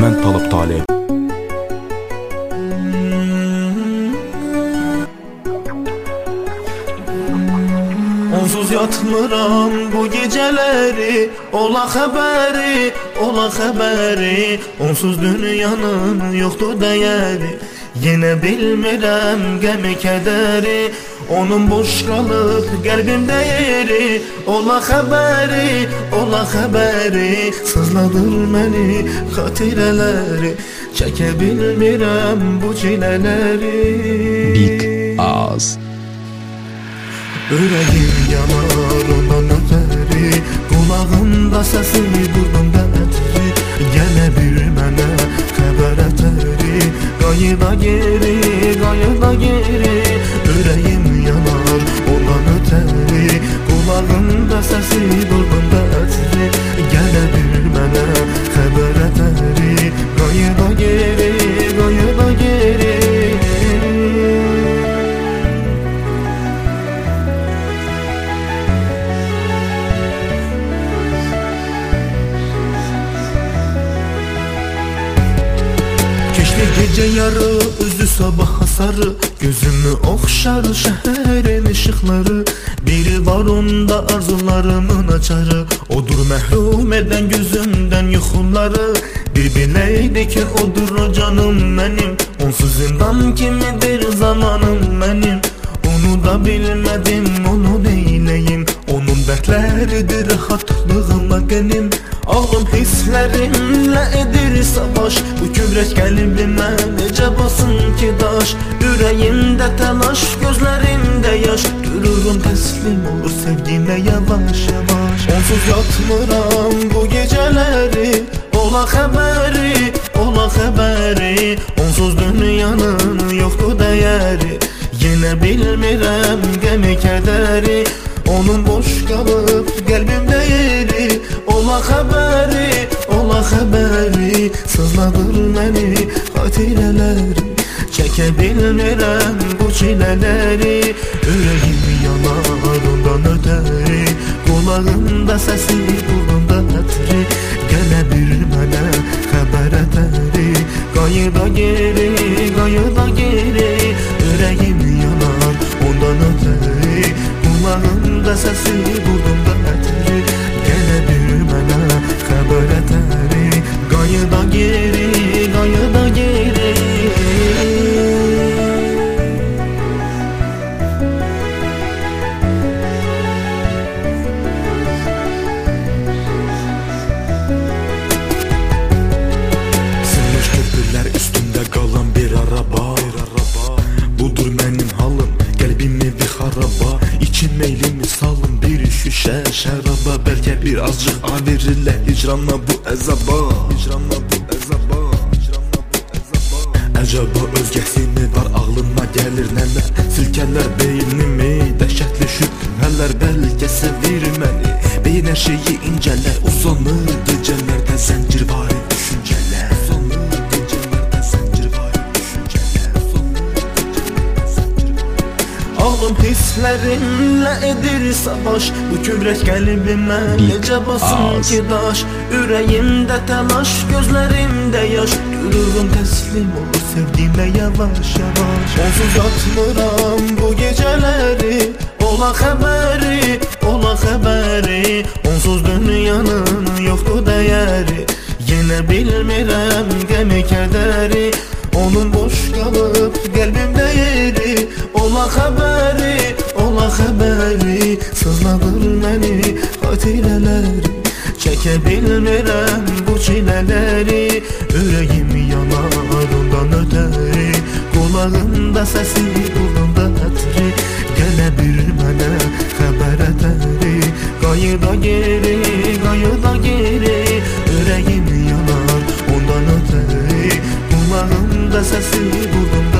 Mən Talib Talib. Onsuz yatmıram bu geceleri, ola xəbəri, ola xəbəri. Onsuz dünyanın yoxdur dəyəri, yenə bilmirəm qəmi kədəri. Onun boş qalıb qəlbimdə yeri, ola xəbəri, ola xəbəri. Sızladır məni xatirələri, çəkə bilmirəm bu çilələri. Big Az. Ürəyim yanar ondan ötəri, qulağımda səsi, burnumda ətri. Gələ bir mənə xəbər ətəri, qayıda geri, qayıda geri. Ürəyim yanar ondan ötəri, qulağımda səsi, burnumda ətri. Gələ bir mənə xəbər ətəri, qayıda geri, qayıda geri. Gece yarı üzü sabaha sarı, gözümü oxşar şəhərin ışıqları. Biri var onda arzularımın açarı, odur məhrum edən gözümdən yuxuları. Bir biləydi ki odur o canım mənim, onsuz zindan kimidir zamanım mənim. Onu da bilmədim, onu neyləyim, onun dərdləridir rahatlığıma qənim. Ağım hisslərimlə edir savaş, bu kübrək qəlbimə necə basın ki daş. Ürəyimdə təlaş, gözlərimdə yaş, dururum təslim olur sevginə yavaş yavaş. Onsuz yatmıram bu gecələri, ola xəbəri, ola xəbəri. Onsuz dünyanın yoxdur dəyəri, yenə bilmirəm qəmi kədəri. Onun boş qalıb qəlbimdə yeri, ola xəbəri, ola xəbəri. Sızladır məni xatirələri, çəkə bilmirəm bu çilələri. Ürəyim yanar ondan ötəri, qulağımda səsi, burnumda ətri. Gələ bir mənə xəbər ətəri, qayıda geri, qayıda geri. Ürəyim yanar ondan ötəri, qulağımda səsi, burnumda ətri. Gələ bir mənə xəbər ətəri, qayıda geri, qayıda geri. Sınmış köprülər üstündə qalan bir araba, budur mənim halım, qəlbimi bir xaraba. İçin meylimi salın bir şüşə şəraba, bəlkə bir azcıq verirlər hicranla bu əzaba. Əcaba özgəsi mi var ağlıma gəlir nələr, silkələr beynimi, dəhşətli şübhələr. Bəlkə sevir məni, beyin hər şeyi incələr. Uzanır gecələrdə zəncirvari düşüncələr, uzanır gecələrdə zəncirvari düşüncələr. Ağım hisslərimlə edir savaş, bu kübrək qəlbimə necə basın ki daş. Ürəyimdə təlaş, gözlərimdə yaş, dururum təslim olur sevginə yavaş yavaş. Onsuz yatmıram bu gecələri, ola xəbəri, ola xəbəri. Onsuz dünyanın yoxdur dəyəri, yenə bilmirəm qəmi kədəri. Onun boş qalıb qəlbimdə yeri, ola xəbəri, ola xəbəri. Sızladır məni xatirələri, çəkə bilmirəm bu çilələri. Ürəyim yanar ondan ötəri, qulağımda səsi, burnumda ətri. Gələ bir mənə xəbər ətəri, qayıda geri, qayıda geri. Ürəyim yanar ondan ötəri, qulağımda səsi, burnumda